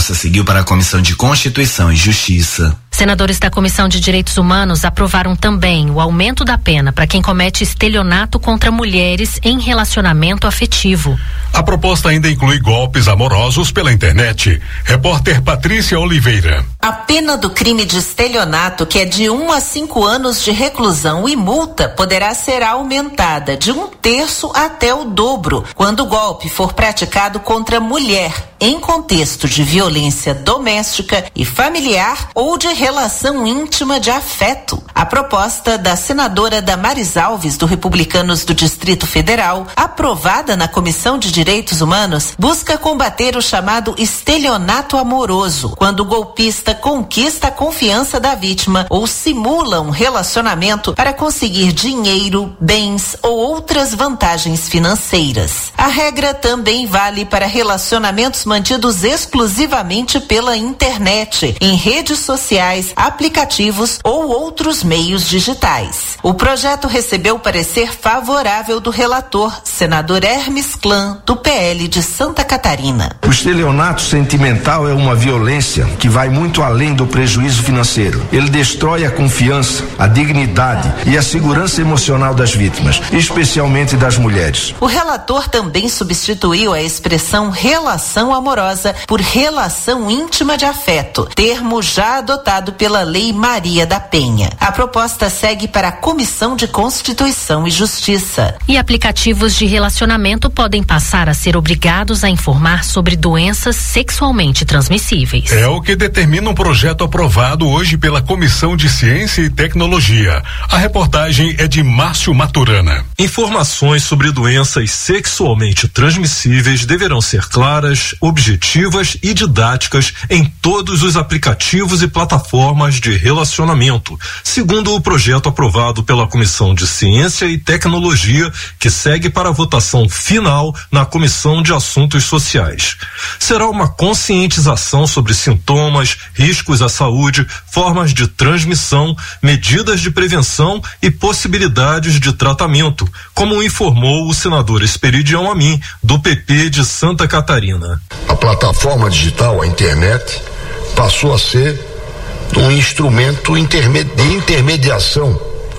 proposta seguiu para a Comissão de Constituição e Justiça. Senadores da Comissão de Direitos Humanos aprovaram também o aumento da pena para quem comete estelionato contra mulheres em relacionamento afetivo. A proposta ainda inclui golpes amorosos pela internet. Repórter Patrícia Oliveira. A pena do crime de estelionato, que é de 1 a 5 anos de reclusão e multa, poderá ser aumentada de 1/3 até o dobro quando o golpe for praticado contra mulher em contexto de violência doméstica e familiar ou de relação íntima de afeto. A proposta da senadora Damares Alves, do Republicanos do Distrito Federal, aprovada na Comissão de Direitos Humanos, busca combater o chamado estelionato amoroso, quando o golpista conquista a confiança da vítima ou simula um relacionamento para conseguir dinheiro, bens ou outras vantagens financeiras. A regra também vale para relacionamentos mantidos exclusivamente pela internet, em redes sociais, aplicativos ou outros meios digitais. O projeto recebeu parecer favorável do relator, senador Hermes Klan, do PL de Santa Catarina. O estelionato sentimental é uma violência que vai muito além do prejuízo financeiro. Ele destrói a confiança, a dignidade e a segurança emocional das vítimas, especialmente das mulheres. O relator também substituiu a expressão relação amorosa por relação íntima de afeto, termo já adotado pela Lei Maria da Penha. A proposta segue para a Comissão de Constituição e Justiça. E aplicativos de relacionamento podem passar a ser obrigados a informar sobre doenças sexualmente transmissíveis. É o que determina um projeto aprovado hoje pela Comissão de Ciência e Tecnologia. A reportagem é de Márcio Maturana. Informações sobre doenças sexualmente transmissíveis deverão ser claras, objetivas e didáticas em todos os aplicativos e plataformas de relacionamento, segundo o projeto aprovado pela Comissão de Ciência e Tecnologia, que segue para a votação final na Comissão de Assuntos Sociais. Será uma conscientização sobre sintomas, riscos à saúde, formas de transmissão, medidas de prevenção e possibilidades de tratamento, como informou o senador Esperidião Amin, do PP de Santa Catarina. A plataforma digital, a internet, passou a ser um instrumento de intermediação,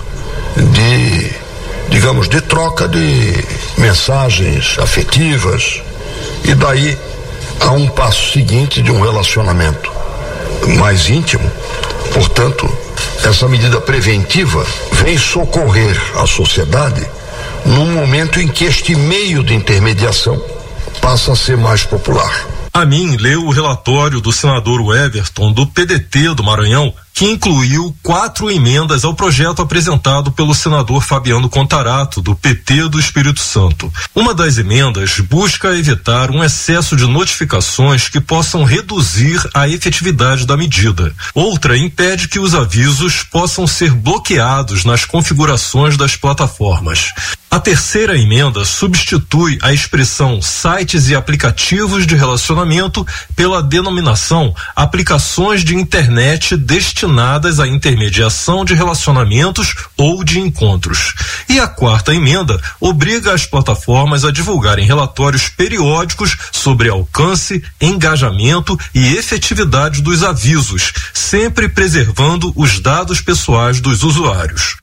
de troca de mensagens afetivas, e daí há um passo seguinte de um relacionamento mais íntimo. Portanto, essa medida preventiva vem socorrer a sociedade num momento em que este meio de intermediação passa a ser mais popular. Amin leu o relatório do senador Everton, do PDT do Maranhão, que incluiu 4 emendas ao projeto apresentado pelo senador Fabiano Contarato, do PT do Espírito Santo. Uma das emendas busca evitar um excesso de notificações que possam reduzir a efetividade da medida. Outra impede que os avisos possam ser bloqueados nas configurações das plataformas. A terceira emenda substitui a expressão sites e aplicativos de relacionamento pela denominação aplicações de internet destinadas à intermediação de relacionamentos ou de encontros. E a quarta emenda obriga as plataformas a divulgarem relatórios periódicos sobre alcance, engajamento e efetividade dos avisos, sempre preservando os dados pessoais dos usuários.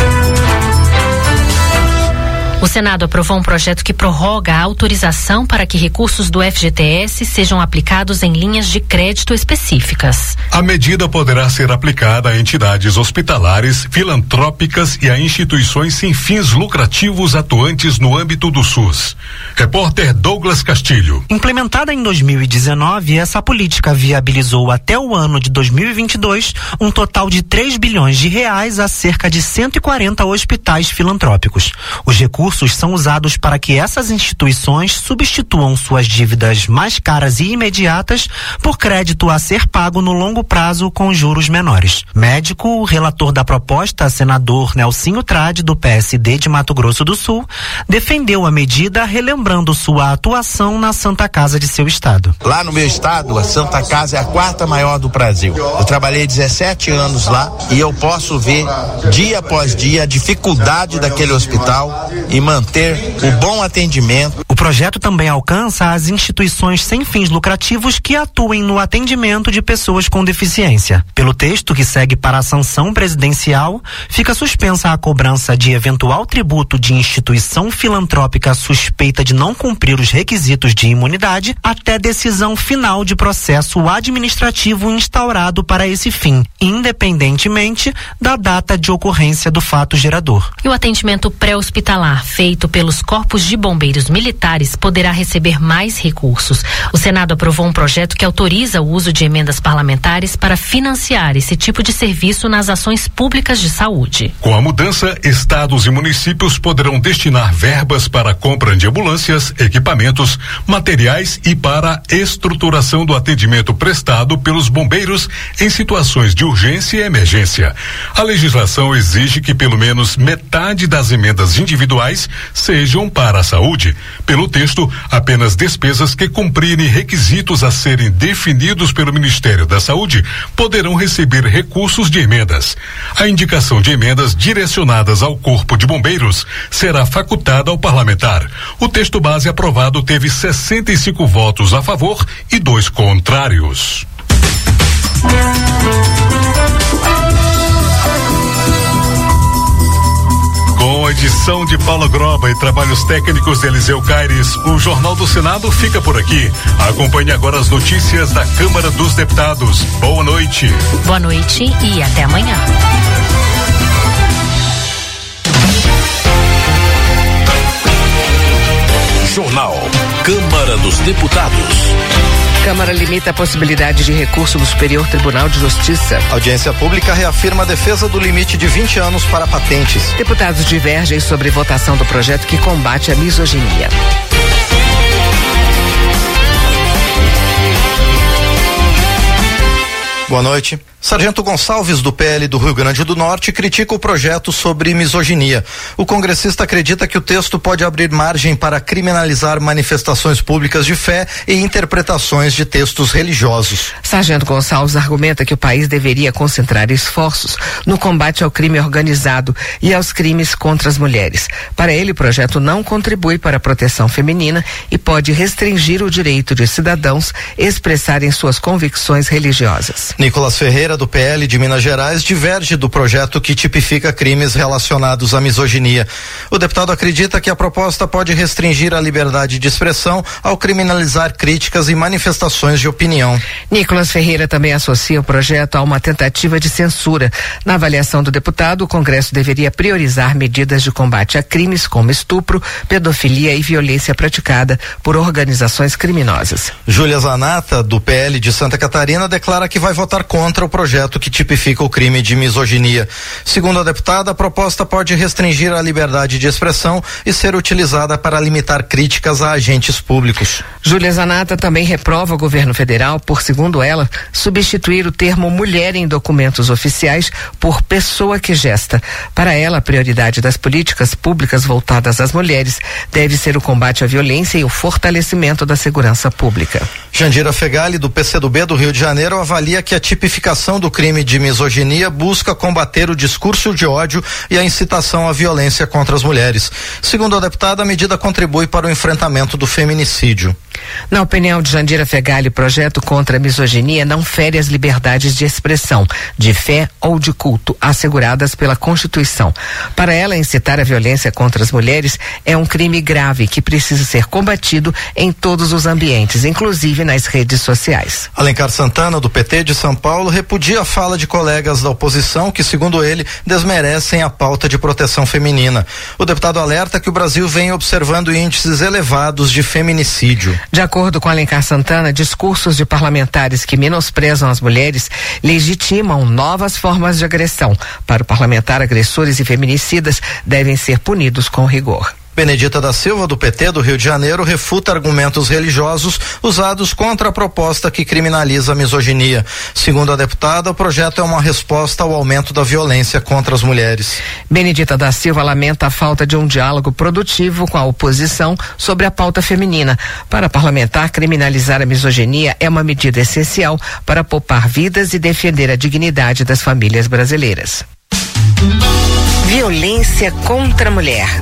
O Senado aprovou um projeto que prorroga a autorização para que recursos do FGTS sejam aplicados em linhas de crédito específicas. A medida poderá ser aplicada a entidades hospitalares, filantrópicas e a instituições sem fins lucrativos atuantes no âmbito do SUS. Repórter Douglas Castilho. Implementada em 2019, essa política viabilizou até o ano de 2022 um total de 3 bilhões de reais a cerca de 140 hospitais filantrópicos. Os recursos são usados para que essas instituições substituam suas dívidas mais caras e imediatas por crédito a ser pago no longo prazo com juros menores. Médico, o relator da proposta, senador Nelsinho Trade, do PSD de Mato Grosso do Sul, defendeu a medida relembrando sua atuação na Santa Casa de seu estado. Lá no meu estado, a Santa Casa é a 4ª maior do Brasil. Eu trabalhei 17 anos lá e eu posso ver dia após dia a dificuldade daquele hospital e manter o bom atendimento. O projeto também alcança as instituições sem fins lucrativos que atuem no atendimento de pessoas com deficiência. Pelo texto que segue para a sanção presidencial, fica suspensa a cobrança de eventual tributo de instituição filantrópica suspeita de não cumprir os requisitos de imunidade até decisão final de processo administrativo instaurado para esse fim, independentemente da data de ocorrência do fato gerador. E o atendimento pré-hospitalar feito pelos corpos de bombeiros militares poderá receber mais recursos. O Senado aprovou um projeto que autoriza o uso de emendas parlamentares para financiar esse tipo de serviço nas ações públicas de saúde. Com a mudança, estados e municípios poderão destinar verbas para a compra de ambulâncias, equipamentos, materiais e para a estruturação do atendimento prestado pelos bombeiros em situações de urgência e emergência. A legislação exige que pelo menos metade das emendas individuais sejam para a saúde. Pelo texto, apenas despesas que cumprirem requisitos a serem definidos pelo Ministério da Saúde poderão receber recursos de emendas. A indicação de emendas direcionadas ao Corpo de Bombeiros será facultada ao parlamentar. O texto base aprovado teve 65 votos a favor e 2 contrários. Com a edição de Paula Groba e trabalhos técnicos de Eliseu Caires, o Jornal do Senado fica por aqui. Acompanhe agora as notícias da Câmara dos Deputados. Boa noite. Boa noite e até amanhã. Jornal Câmara dos Deputados. Câmara limita a possibilidade de recurso do Superior Tribunal de Justiça. Audiência pública reafirma a defesa do limite de 20 anos para patentes. Deputados divergem sobre votação do projeto que combate a misoginia. Boa noite. Sargento Gonçalves, do PL do Rio Grande do Norte, critica o projeto sobre misoginia. O congressista acredita que o texto pode abrir margem para criminalizar manifestações públicas de fé e interpretações de textos religiosos. Sargento Gonçalves argumenta que o país deveria concentrar esforços no combate ao crime organizado e aos crimes contra as mulheres. Para ele, o projeto não contribui para a proteção feminina e pode restringir o direito de cidadãos expressarem suas convicções religiosas. Nicolas Ferreira, do PL de Minas Gerais, diverge do projeto que tipifica crimes relacionados à misoginia. O deputado acredita que a proposta pode restringir a liberdade de expressão ao criminalizar críticas e manifestações de opinião. Nicolas Ferreira também associa o projeto a uma tentativa de censura. Na avaliação do deputado, o Congresso deveria priorizar medidas de combate a crimes como estupro, pedofilia e violência praticada por organizações criminosas. Júlia Zanata, do PL de Santa Catarina, declara que vai votar contra o projeto que tipifica o crime de misoginia. Segundo a deputada, a proposta pode restringir a liberdade de expressão e ser utilizada para limitar críticas a agentes públicos. Júlia Zanata também reprova o governo federal por, segundo ela, substituir o termo mulher em documentos oficiais por pessoa que gesta. Para ela, a prioridade das políticas públicas voltadas às mulheres deve ser o combate à violência e o fortalecimento da segurança pública. Jandira Fegali, do PCdoB do Rio de Janeiro, avalia que a tipificação do crime de misoginia busca combater o discurso de ódio e a incitação à violência contra as mulheres. Segundo a deputada, a medida contribui para o enfrentamento do feminicídio. Na opinião de Jandira Fegali, o projeto contra a misoginia não fere as liberdades de expressão, de fé ou de culto asseguradas pela Constituição. Para ela, incitar a violência contra as mulheres é um crime grave que precisa ser combatido em todos os ambientes, inclusive nas redes sociais. Alencar Santana, do PT de São Paulo, repudia a fala de colegas da oposição que, segundo ele, desmerecem a pauta de proteção feminina. O deputado alerta que o Brasil vem observando índices elevados de feminicídio. De acordo com Alencar Santana, discursos de parlamentares que menosprezam as mulheres legitimam novas formas de agressão. Para o parlamentar, agressores e feminicidas devem ser punidos com rigor. Benedita da Silva, do PT do Rio de Janeiro, refuta argumentos religiosos usados contra a proposta que criminaliza a misoginia. Segundo a deputada, o projeto é uma resposta ao aumento da violência contra as mulheres. Benedita da Silva lamenta a falta de um diálogo produtivo com a oposição sobre a pauta feminina. Para a parlamentar, criminalizar a misoginia é uma medida essencial para poupar vidas e defender a dignidade das famílias brasileiras. Violência contra a mulher.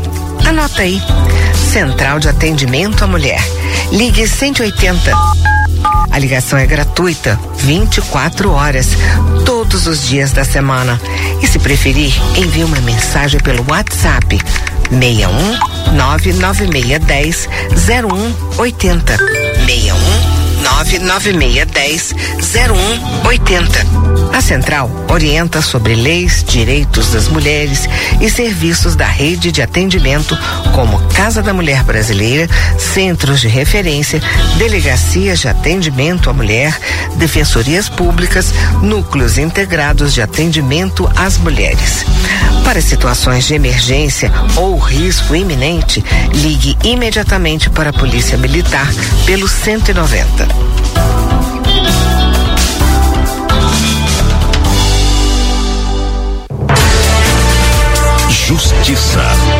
Anota aí. Central de Atendimento à Mulher. Ligue 180. A ligação é gratuita, 24 horas, todos os dias da semana. E se preferir, envie uma mensagem pelo WhatsApp 61 99610 0180. 61 99610 0180. A Central orienta sobre leis, direitos das mulheres e serviços da rede de atendimento como Casa da Mulher Brasileira, Centros de Referência, Delegacias de Atendimento à Mulher, Defensorias Públicas, Núcleos Integrados de Atendimento às Mulheres. Para situações de emergência ou risco iminente, ligue imediatamente para a Polícia Militar pelo 190. Justiça.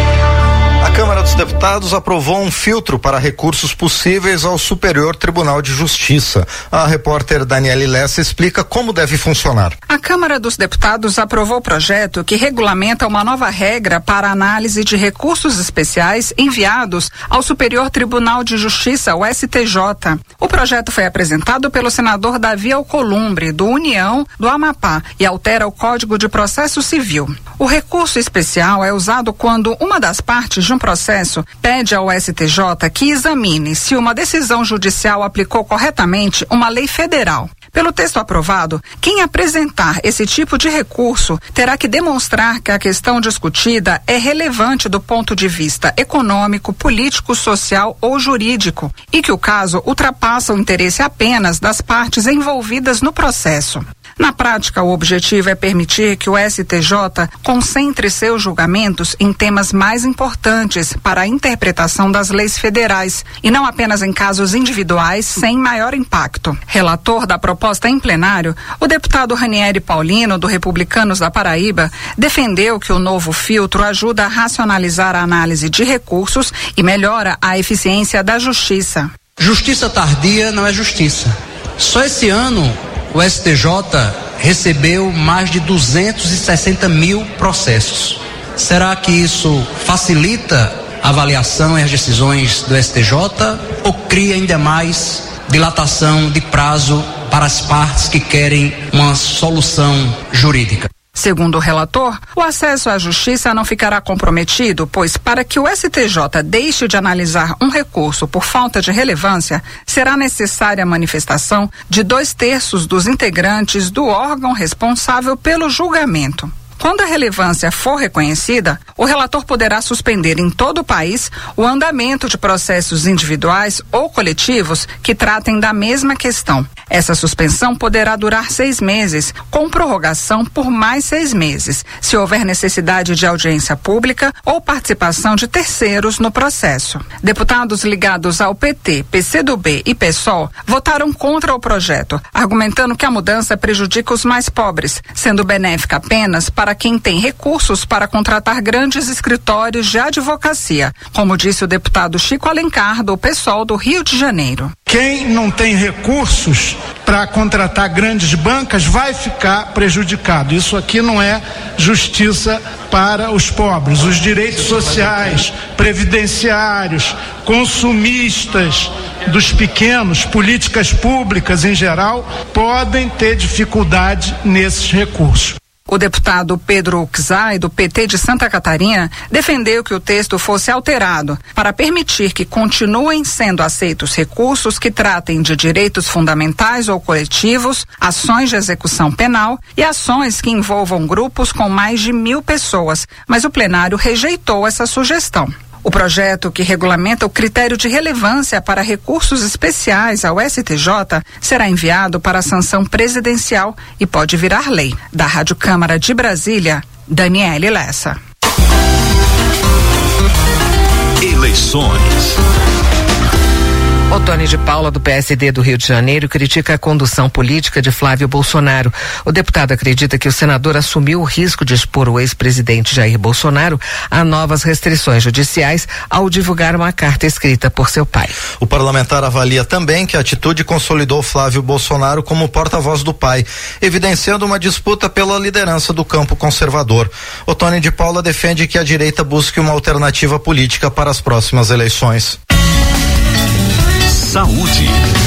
A Câmara dos Deputados aprovou um filtro para recursos possíveis ao Superior Tribunal de Justiça. A repórter Daniele Lessa explica como deve funcionar. A Câmara dos Deputados aprovou o projeto que regulamenta uma nova regra para análise de recursos especiais enviados ao Superior Tribunal de Justiça, o STJ. O projeto foi apresentado pelo senador Davi Alcolumbre, do União do Amapá, e altera o Código de Processo Civil. O recurso especial é usado quando uma das partes de um processo pede ao STJ que examine se uma decisão judicial aplicou corretamente uma lei federal. Pelo texto aprovado, quem apresentar esse tipo de recurso terá que demonstrar que a questão discutida é relevante do ponto de vista econômico, político, social ou jurídico e que o caso ultrapassa o interesse apenas das partes envolvidas no processo. Na prática, o objetivo é permitir que o STJ concentre seus julgamentos em temas mais importantes para a interpretação das leis federais e não apenas em casos individuais sem maior impacto. Relator da proposta em plenário, o deputado Ranieri Paulino, do Republicanos da Paraíba, defendeu que o novo filtro ajuda a racionalizar a análise de recursos e melhora a eficiência da justiça. Justiça tardia não é justiça. Só esse ano o STJ recebeu mais de 260 mil processos. Será que isso facilita a avaliação e as decisões do STJ ou cria ainda mais dilatação de prazo para as partes que querem uma solução jurídica? Segundo o relator, o acesso à justiça não ficará comprometido, pois para que o STJ deixe de analisar um recurso por falta de relevância, será necessária a manifestação de 2/3 dos integrantes do órgão responsável pelo julgamento. Quando a relevância for reconhecida, o relator poderá suspender em todo o país o andamento de processos individuais ou coletivos que tratem da mesma questão. Essa suspensão poderá durar 6 meses, com prorrogação por mais 6 meses, se houver necessidade de audiência pública ou participação de terceiros no processo. Deputados ligados ao PT, PCdoB e PSOL votaram contra o projeto, argumentando que a mudança prejudica os mais pobres, sendo benéfica apenas para quem tem recursos para contratar grandes escritórios de advocacia, como disse o deputado Chico Alencar, do PSOL do Rio de Janeiro. Quem não tem recursos para contratar grandes bancas vai ficar prejudicado. Isso aqui não é justiça para os pobres. Os direitos sociais, previdenciários, consumistas dos pequenos, políticas públicas em geral, podem ter dificuldade nesses recursos. O deputado Pedro Uczai, do PT de Santa Catarina, defendeu que o texto fosse alterado para permitir que continuem sendo aceitos recursos que tratem de direitos fundamentais ou coletivos, ações de execução penal e ações que envolvam grupos com mais de 1.000 pessoas, mas o plenário rejeitou essa sugestão. O projeto que regulamenta o critério de relevância para recursos especiais ao STJ será enviado para a sanção presidencial e pode virar lei. Da Rádio Câmara de Brasília, Daniele Lessa. Eleições. Otônio de Paula, do PSD do Rio de Janeiro, critica a condução política de Flávio Bolsonaro. O deputado acredita que o senador assumiu o risco de expor o ex-presidente Jair Bolsonaro a novas restrições judiciais ao divulgar uma carta escrita por seu pai. O parlamentar avalia também que a atitude consolidou Flávio Bolsonaro como porta-voz do pai, evidenciando uma disputa pela liderança do campo conservador. Otônio de Paula defende que a direita busque uma alternativa política para as próximas eleições. Saúde.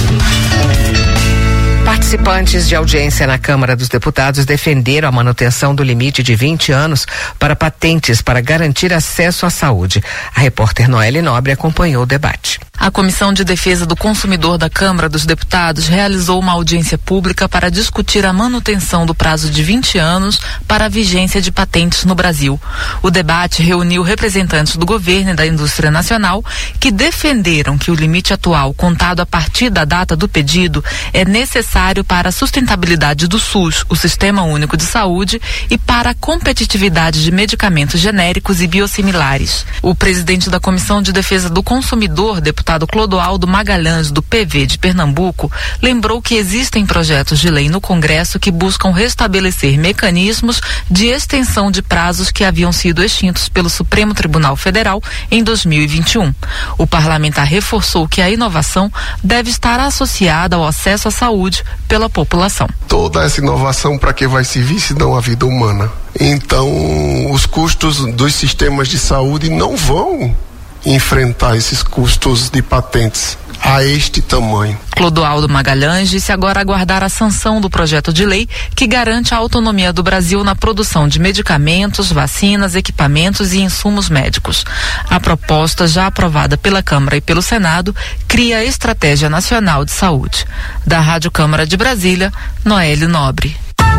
Participantes de audiência na Câmara dos Deputados defenderam a manutenção do limite de 20 anos para patentes para garantir acesso à saúde. A repórter Noelle Nobre acompanhou o debate. A Comissão de Defesa do Consumidor da Câmara dos Deputados realizou uma audiência pública para discutir a manutenção do prazo de 20 anos para a vigência de patentes no Brasil. O debate reuniu representantes do governo e da indústria nacional que defenderam que o limite atual, contado a partir da data do pedido, é necessário para a sustentabilidade do SUS, o Sistema Único de Saúde, e para a competitividade de medicamentos genéricos e biosimilares. O presidente da Comissão de Defesa do Consumidor, deputado Clodoaldo Magalhães, do PV de Pernambuco, lembrou que existem projetos de lei no Congresso que buscam restabelecer mecanismos de extensão de prazos que haviam sido extintos pelo Supremo Tribunal Federal em 2021. O parlamentar reforçou que a inovação deve estar associada ao acesso à saúde pela população. Toda essa inovação para que vai servir se não a vida humana? Então, os custos dos sistemas de saúde não vão enfrentar esses custos de patentes a este tamanho. Clodoaldo Magalhães disse agora aguardar a sanção do projeto de lei que garante a autonomia do Brasil na produção de medicamentos, vacinas, equipamentos e insumos médicos. A proposta, já aprovada pela Câmara e pelo Senado, cria a Estratégia Nacional de Saúde. Da Rádio Câmara de Brasília, Noelle Nobre.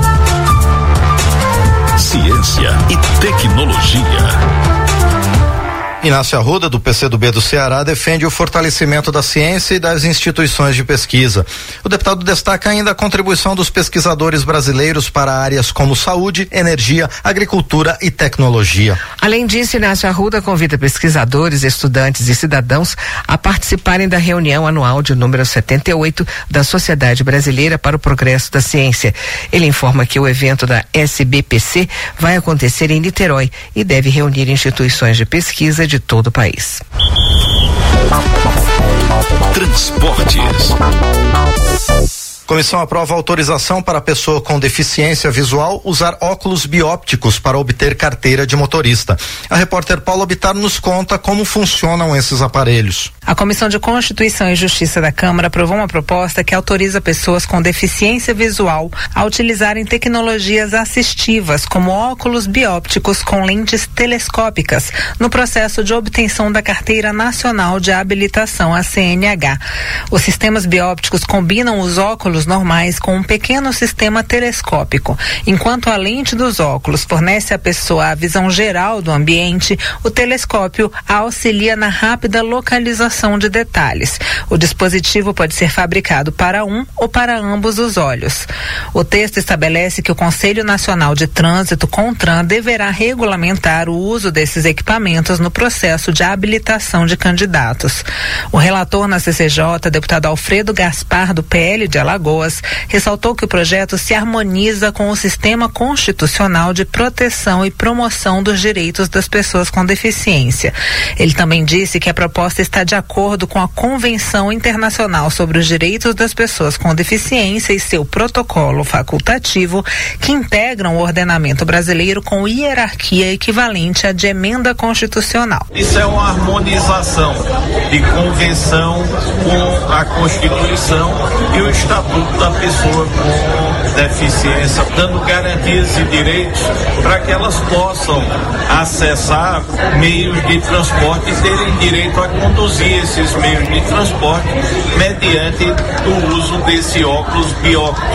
Ciência e tecnologia. Inácio Arruda, do PCdoB do Ceará, defende o fortalecimento da ciência e das instituições de pesquisa. O deputado destaca ainda a contribuição dos pesquisadores brasileiros para áreas como saúde, energia, agricultura e tecnologia. Além disso, Inácio Arruda convida pesquisadores, estudantes e cidadãos a participarem da reunião anual de número 78 da Sociedade Brasileira para o Progresso da Ciência. Ele informa que o evento da SBPC vai acontecer em Niterói e deve reunir instituições de pesquisa de todo o país. Transportes. Comissão aprova autorização para a pessoa com deficiência visual usar óculos biópticos para obter carteira de motorista. A repórter Paula Bittar nos conta como funcionam esses aparelhos. A Comissão de Constituição e Justiça da Câmara aprovou uma proposta que autoriza pessoas com deficiência visual a utilizarem tecnologias assistivas, como óculos biópticos com lentes telescópicas, no processo de obtenção da Carteira Nacional de Habilitação, a CNH. Os sistemas biópticos combinam os óculos normais com um pequeno sistema telescópico. Enquanto a lente dos óculos fornece à pessoa a visão geral do ambiente, o telescópio a auxilia na rápida localização de detalhes. O dispositivo pode ser fabricado para um ou para ambos os olhos. O texto estabelece que o Conselho Nacional de Trânsito, CONTRAN, deverá regulamentar o uso desses equipamentos no processo de habilitação de candidatos. O relator na CCJ, deputado Alfredo Gaspar, do PL de Alagoas, ressaltou que o projeto se harmoniza com o sistema constitucional de proteção e promoção dos direitos das pessoas com deficiência. Ele também disse que a proposta está de acordo com a Convenção Internacional sobre os Direitos das Pessoas com Deficiência e seu protocolo facultativo, que integram o ordenamento brasileiro com hierarquia equivalente à de emenda constitucional. Isso é uma harmonização de convenção com a Constituição e o Estatuto da pessoa com deficiência, dando garantias e direitos para que elas possam acessar meios de transporte e terem direito a conduzir esses meios de transporte mediante o uso desse óculos bióptico.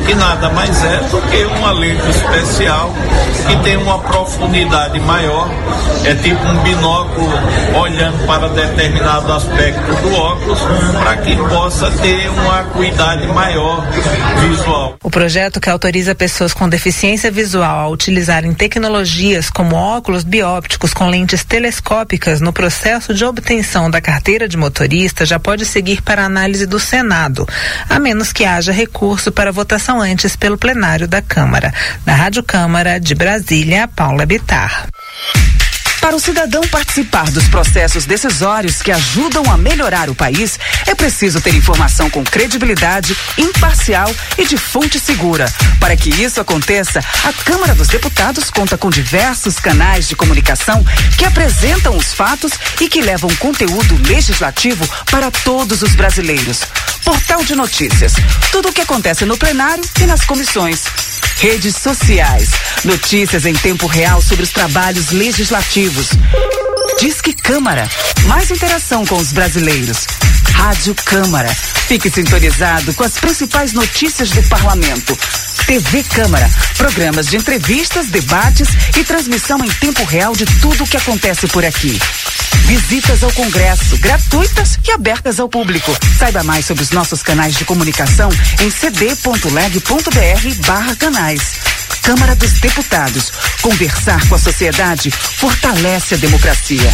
que nada mais é do que uma lente especial que tem uma profundidade maior, é tipo um binóculo olhando para determinado aspecto do óculos, para que possa ter uma acuidade maior visual. O projeto, que autoriza pessoas com deficiência visual a utilizarem tecnologias como óculos biópticos com lentes telescópicas no processo de obtenção da carteira de motorista, já pode seguir para análise do Senado, a menos que haja recurso para votação antes pelo plenário da Câmara. Da Rádio Câmara de Brasília, Paula Bittar. Para o cidadão participar dos processos decisórios que ajudam a melhorar o país, é preciso ter informação com credibilidade, imparcial e de fonte segura. Para que isso aconteça, a Câmara dos Deputados conta com diversos canais de comunicação que apresentam os fatos e que levam conteúdo legislativo para todos os brasileiros. Portal de notícias, tudo o que acontece no plenário e nas comissões. Redes sociais, notícias em tempo real sobre os trabalhos legislativos. Disque Câmara, mais interação com os brasileiros. Rádio Câmara, fique sintonizado com as principais notícias do parlamento. TV Câmara, programas de entrevistas, debates e transmissão em tempo real de tudo o que acontece por aqui. Visitas ao Congresso, gratuitas e abertas ao público. Saiba mais sobre os nossos canais de comunicação em cd.leg.br/canais. Câmara dos Deputados. Conversar com a sociedade fortalece a democracia.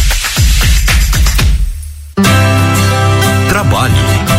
Trabalho.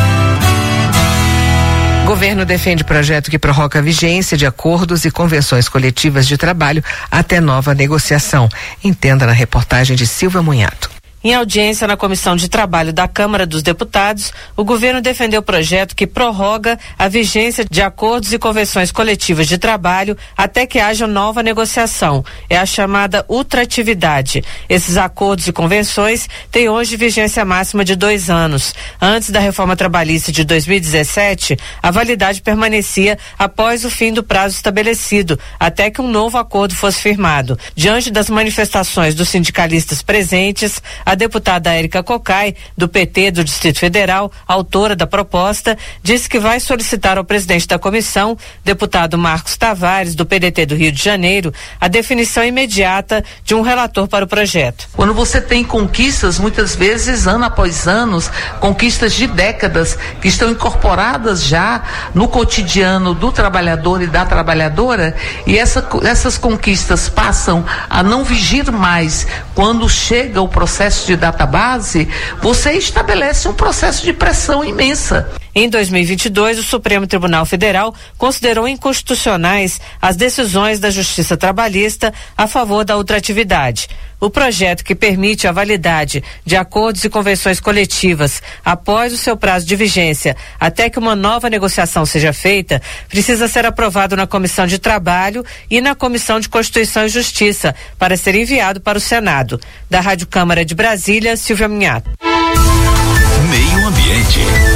O governo defende projeto que prorroga a vigência de acordos e convenções coletivas de trabalho até nova negociação. Entenda na reportagem de Silvia Munhato. Em audiência na Comissão de Trabalho da Câmara dos Deputados, o governo defendeu o projeto que prorroga a vigência de acordos e convenções coletivas de trabalho até que haja nova negociação. É a chamada ultratividade. Esses acordos e convenções têm hoje vigência máxima de 2 anos. Antes da reforma trabalhista de 2017, a validade permanecia após o fim do prazo estabelecido, até que um novo acordo fosse firmado. Diante das manifestações dos sindicalistas presentes, a deputada Érica Cocai, do PT do Distrito Federal, autora da proposta, disse que vai solicitar ao presidente da comissão, deputado Marcos Tavares, do PDT do Rio de Janeiro, a definição imediata de um relator para o projeto. Quando você tem conquistas, muitas vezes, ano após ano, conquistas de décadas, que estão incorporadas já no cotidiano do trabalhador e da trabalhadora, e essas conquistas passam a não vigir mais quando chega o processo de database, você estabelece um processo de pressão imensa. Em 2022, o Supremo Tribunal Federal considerou inconstitucionais as decisões da Justiça Trabalhista a favor da ultratividade. O projeto, que permite a validade de acordos e convenções coletivas após o seu prazo de vigência até que uma nova negociação seja feita, precisa ser aprovado na Comissão de Trabalho e na Comissão de Constituição e Justiça para ser enviado para o Senado. Da Rádio Câmara de Brasília, Silvia Minhato. Meio Ambiente.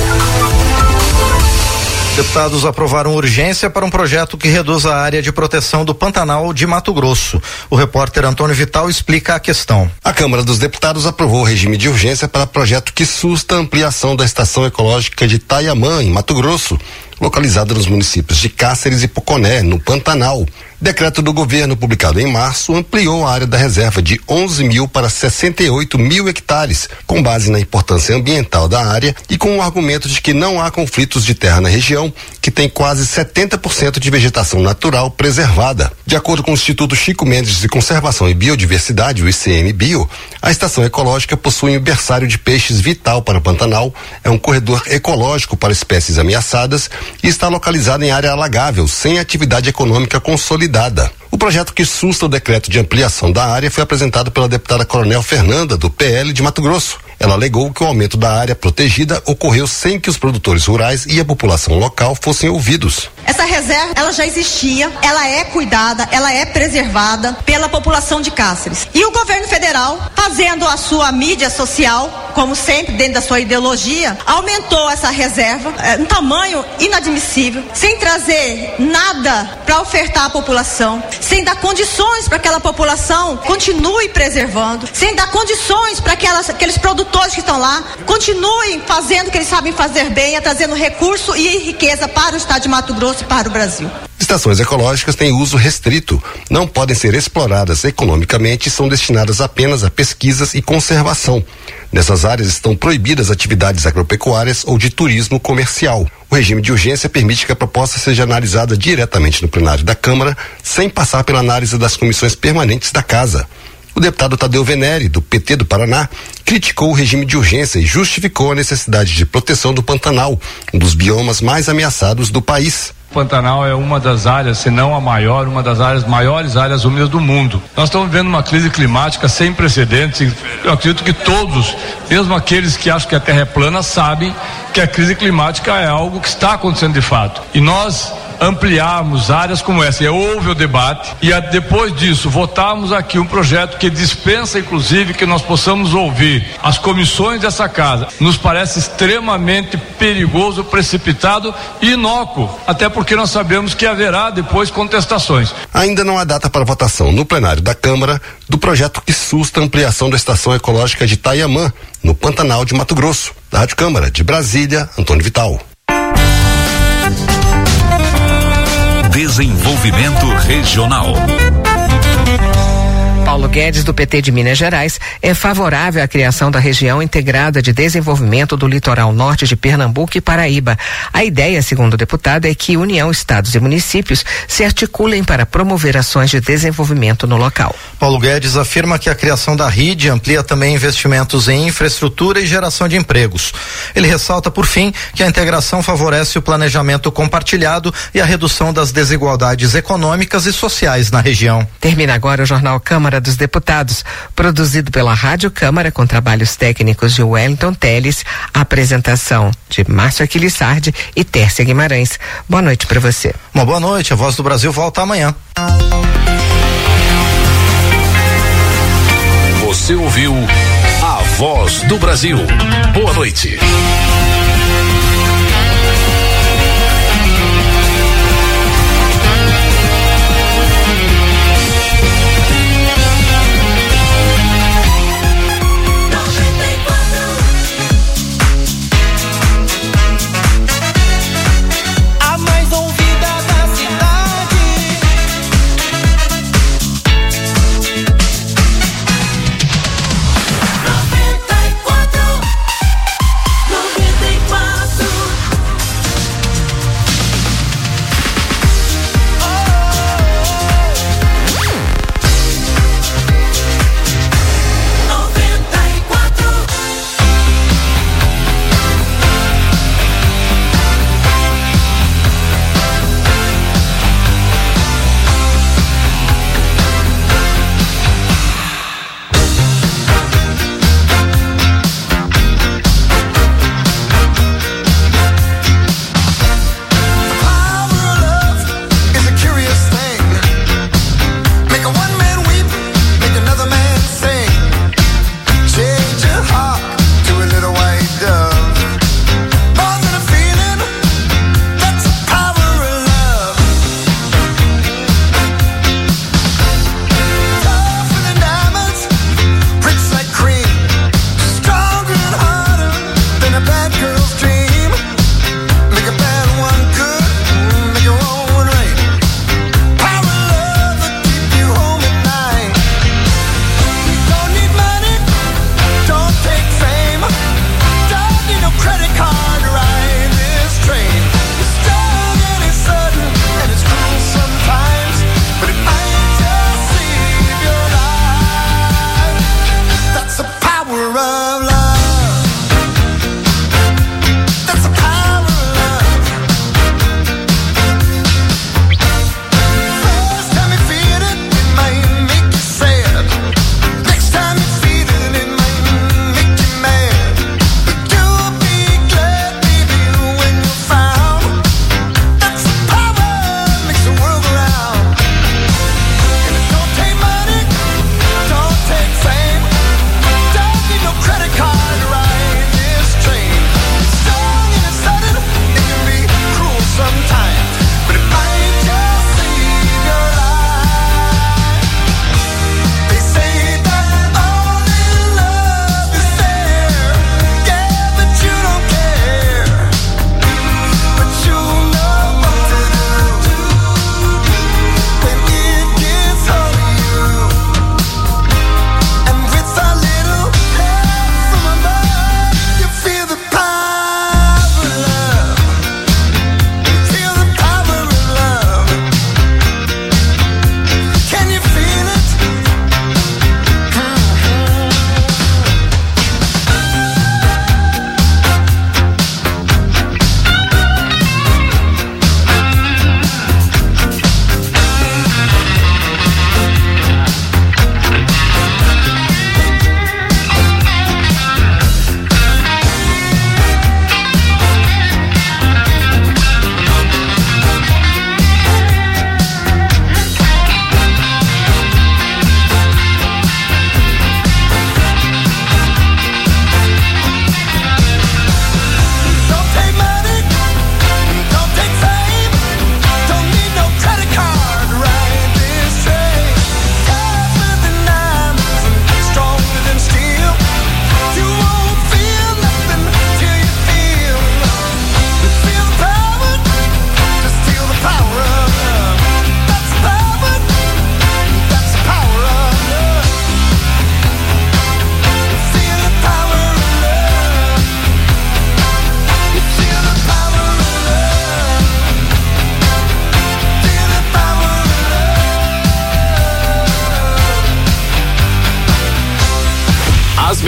Deputados aprovaram urgência para um projeto que reduz a área de proteção do Pantanal de Mato Grosso. O repórter Antônio Vital explica a questão. A Câmara dos Deputados aprovou o regime de urgência para projeto que susta a ampliação da Estação Ecológica de Itaiamã, em Mato Grosso, localizada nos municípios de Cáceres e Poconé, no Pantanal. Decreto do governo publicado em março ampliou a área da reserva de 11.000 para 68.000 hectares, com base na importância ambiental da área e com o argumento de que não há conflitos de terra na região, que tem quase 70% de vegetação natural preservada. De acordo com o Instituto Chico Mendes de Conservação e Biodiversidade, o ICMBio, a estação ecológica possui um berçário de peixes vital para o Pantanal, é um corredor ecológico para espécies ameaçadas e está localizada em área alagável, sem atividade econômica consolidada. O projeto que susta o decreto de ampliação da área foi apresentado pela deputada Coronel Fernanda, do PL de Mato Grosso. Ela alegou que o aumento da área protegida ocorreu sem que os produtores rurais e a população local fossem ouvidos. Essa reserva, ela já existia, ela é cuidada, ela é preservada pela população de Cáceres. E o governo federal, fazendo a sua mídia social, como sempre, dentro da sua ideologia, aumentou essa reserva um tamanho inadmissível, sem trazer nada para ofertar à população, sem dar condições para que aquela população continue preservando, sem dar condições para que aqueles produtores que estão lá continuem fazendo o que eles sabem fazer bem, trazendo recurso e riqueza para o estado de Mato Grosso. trouxe para o Brasil. Estações ecológicas têm uso restrito, não podem ser exploradas economicamente e são destinadas apenas a pesquisas e conservação. Nessas áreas estão proibidas atividades agropecuárias ou de turismo comercial. O regime de urgência permite que a proposta seja analisada diretamente no plenário da Câmara, sem passar pela análise das comissões permanentes da Casa. O deputado Tadeu Venere, do PT do Paraná, criticou o regime de urgência e justificou a necessidade de proteção do Pantanal, um dos biomas mais ameaçados do país. O Pantanal é uma das áreas, se não a maior, uma das maiores áreas úmidas do mundo. Nós estamos vivendo uma crise climática sem precedentes. Eu acredito que todos, mesmo aqueles que acham que a Terra é plana, sabem que a crise climática é algo que está acontecendo de fato. E nós ampliarmos áreas como essa, e houve o debate, e depois disso votarmos aqui um projeto que dispensa inclusive que nós possamos ouvir as comissões dessa casa, nos parece extremamente perigoso, precipitado e inócuo, até porque nós sabemos que haverá depois contestações. Ainda não há data para votação no plenário da Câmara do projeto que susta a ampliação da estação ecológica de Itaiamã, no Pantanal de Mato Grosso. Da Rádio Câmara de Brasília, Antônio Vital. Desenvolvimento Regional. Paulo Guedes, do PT de Minas Gerais, é favorável à criação da região integrada de desenvolvimento do litoral norte de Pernambuco e Paraíba. A ideia, segundo o deputado, é que União, estados e municípios se articulem para promover ações de desenvolvimento no local. Paulo Guedes afirma que a criação da RID amplia também investimentos em infraestrutura e geração de empregos. Ele ressalta, por fim, que a integração favorece o planejamento compartilhado e a redução das desigualdades econômicas e sociais na região. Termina agora o Jornal Câmara dos Deputados, produzido pela Rádio Câmara com trabalhos técnicos de Wellington Teles, apresentação de Márcio Aquilissardi e Tércia Guimarães. Boa noite para você. Uma boa noite, a Voz do Brasil volta amanhã. Você ouviu a Voz do Brasil. Boa noite.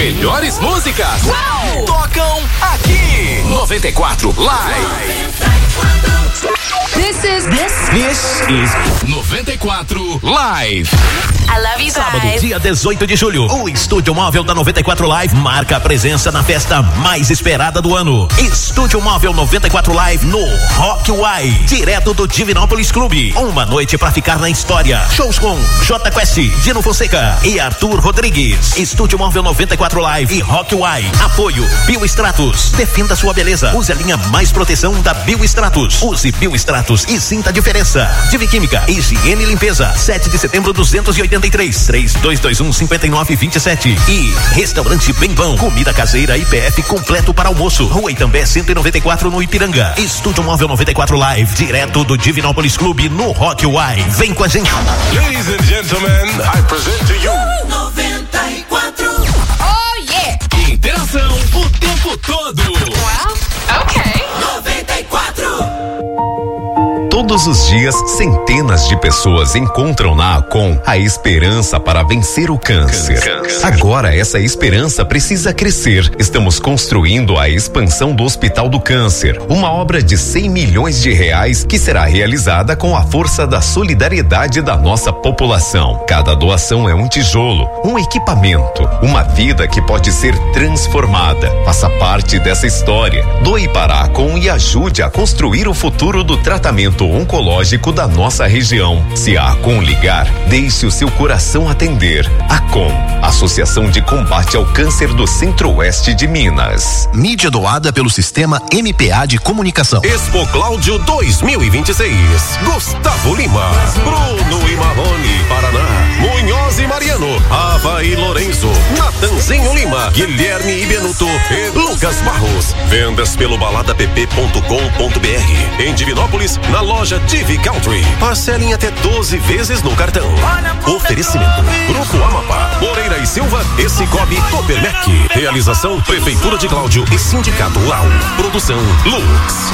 melhores músicas tocam aqui. 94 Live. This is 94 Live. I love you guys. Sábado, dia 18 de julho, o Estúdio Móvel da 94 Live marca a presença na festa mais esperada do ano. Estúdio Móvel 94 Live no Rock Uai, direto do Divinópolis Clube. Uma noite pra ficar na história. Shows com J Quest, Dino Fonseca e Arthur Rodrigues. Estúdio Móvel 94 Live e Rock Uai. Apoio Biostratos. Defenda sua beleza. Use a linha mais proteção da Biostratos. Use Biostratos e sinta a diferença. Divi Química, Higiene e Limpeza. 7 de setembro 283 3221-5927. E Restaurante Bem Bom, comida caseira IPF completo para almoço. Rua Itambé 194 no Ipiranga. Estúdio Móvel 94 Live, direto do Divinópolis Clube no Rock Uai. Vem com a gente. Ladies and gentlemen, I present to you 94. Oh yeah. Interação o tempo todo. Well, okay. 94. Todos os dias, centenas de pessoas encontram na Acom a esperança para vencer o câncer. Agora, essa esperança precisa crescer. Estamos construindo a expansão do Hospital do Câncer, uma obra de 100 milhões de reais que será realizada com a força da solidariedade da nossa população. Cada doação é um tijolo, um equipamento, uma vida que pode ser transformada. Faça parte dessa história. Doe para a Acom e ajude a construir o futuro do tratamento oncológico da nossa região. Se a Acom ligar, deixe o seu coração atender. Acom, Associação de Combate ao Câncer do Centro-Oeste de Minas. Mídia doada pelo Sistema MPA de Comunicação. Expo Cláudio 2026. Gustavo Lima, Bruno e Marrone, Paraná, Munhoz e Mariano, Ava e Lorenzo, Natanzinho Lima, Guilherme e Benuto e Lucas Barros. Vendas pelo baladapp.com.br. Em Divinópolis, na loja TV Country. Parcelem até 12 vezes no cartão. Oferecimento: Grupo Amapá, Moreira e Silva e Cicobi Copermec. Realização: Prefeitura de Cláudio e Sindicato Rural. Produção: Lux.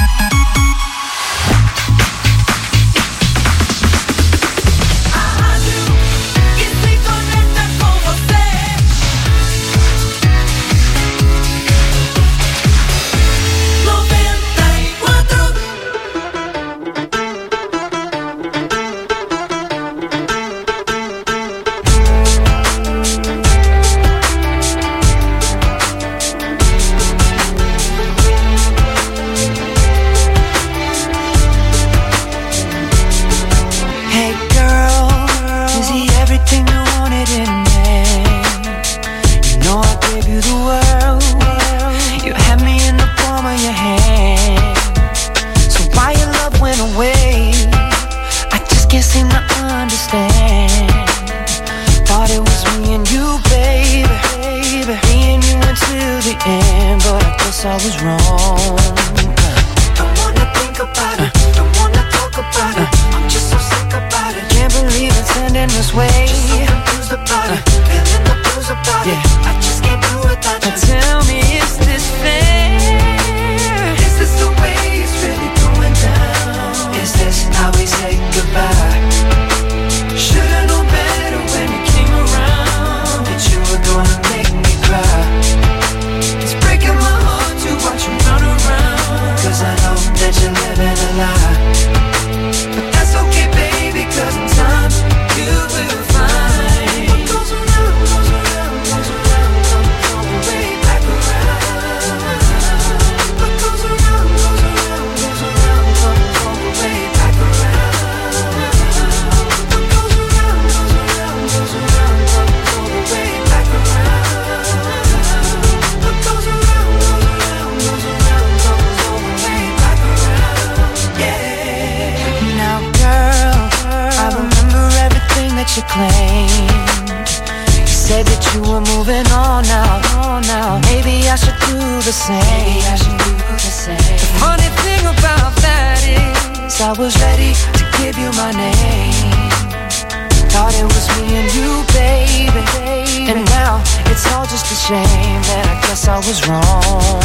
I was ready to give you my name. Thought it was me and you, baby. And now it's all just a shame that I guess I was wrong.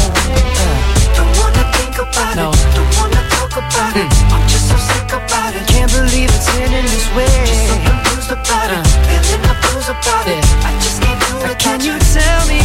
Don't wanna think about it, don't wanna talk about it. I'm just so sick about it. Can't believe it's ending this way. Just so confused about it, feeling the blues about it. I just can't do it. Can you tell me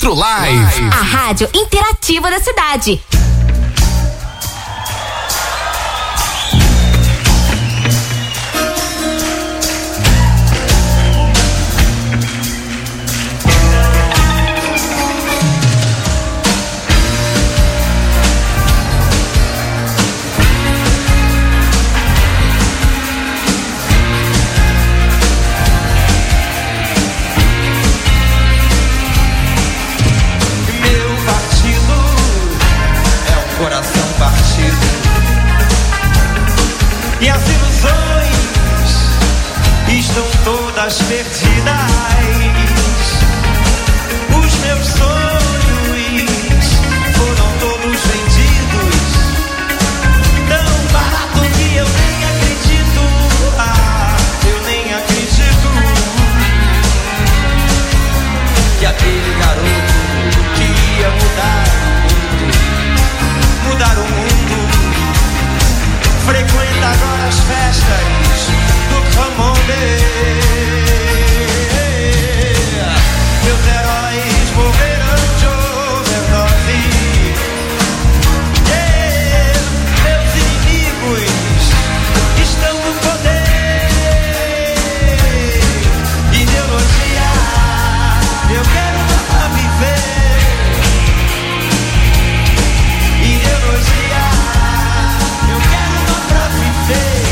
94 Live. A rádio interativa da cidade. Todas perdidas, os meus sonhos foram todos vendidos, tão barato que eu nem acredito, eu nem acredito, que aquele garoto que ia mudar o mundo, frequenta agora as festas do Camões. Meus heróis morreram de overdose. Meus inimigos estão no poder. Ideologia, eu quero pra viver. Ideologia, eu quero pra viver.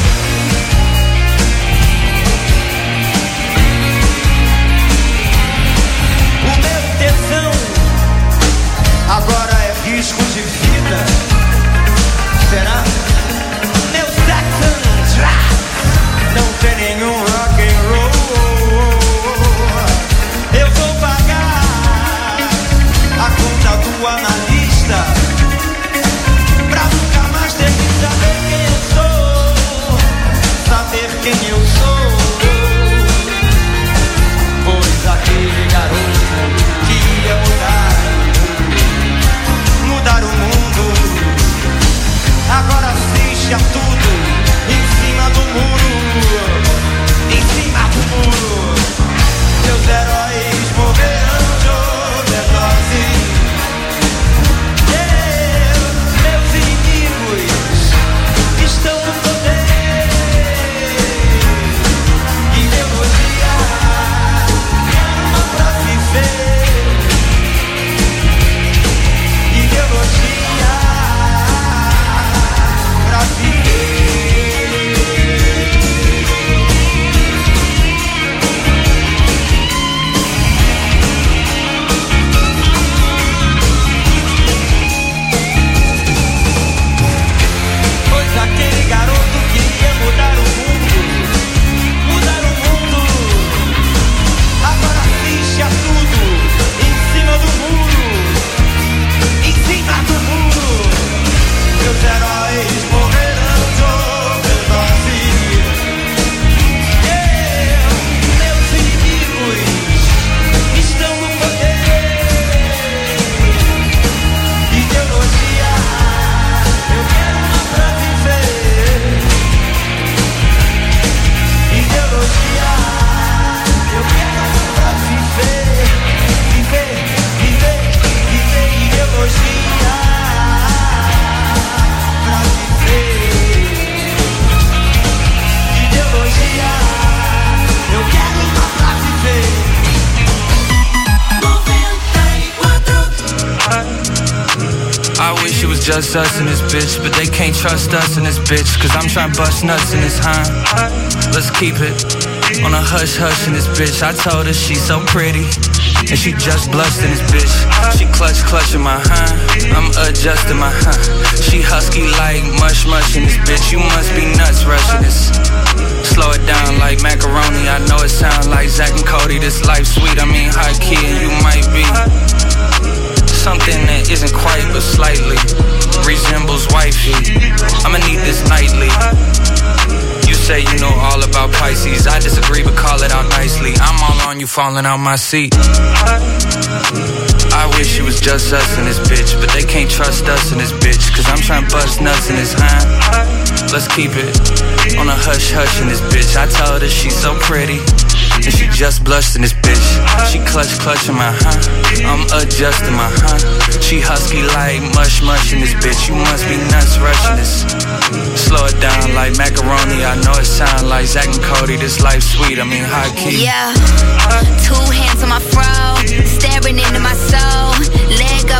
Agora é risco de vida. Será? Meu Saxon Draft não tem nenhum rock and roll. Eu vou pagar a conta do analista pra nunca mais ter que saber quem eu sou. Saber quem eu sou. Pois aquele garoto que ia mudar o mundo, agora assiste a tudo em cima do muro, em cima do muro. Meus heróis morreram de overdose. Meus inimigos estão no poder. Ideologia, não pra viver. Ideologia pra viver. Pois aquele garoto queria mudar o mundo, agora assiste a tudo em cima do muro. Em cima do muro, meus heróis morreram de overdose. Meus inimigos estão no poder. Ideologia, eu quero uma pra viver. Ideologia, eu quero uma pra viver. Viver, viver, viver. Ideologia pra viver. Ideologia, eu quero uma pra viver. 94. I wish it was just us in this bitch, but they can't trust us in this bitch, cause I'm trying to bust nuts in this, Let's keep it on a hush hush in this bitch. I told her she's so pretty, and she just blushed in this bitch. She clutching my I'm adjusting my She husky like mush in this bitch. You must be nuts rushing this. Slow it down like macaroni. I know it sounds like Zach and Cody. This life sweet, I mean high key, and you might be something that isn't quite but slightly resembles wifey. I'ma need this nightly. You say you know all about Pisces. I disagree, but call it out nicely. I'm all on you, falling out my seat. I wish it was just us in this bitch, but they can't trust us in this bitch, cause I'm trying to bust nuts in this Let's keep it on a hush hush in this bitch. I told her she's so pretty, And she just blushed in this bitch. She clutching my I'm adjusting my She husky like mush in this bitch. You must be nuts rushing this. Slow it down like macaroni. I know it sound like Zach and Cody. This life sweet, I mean high key. Yeah, 2 hands on my fro, staring into my soul. Leg up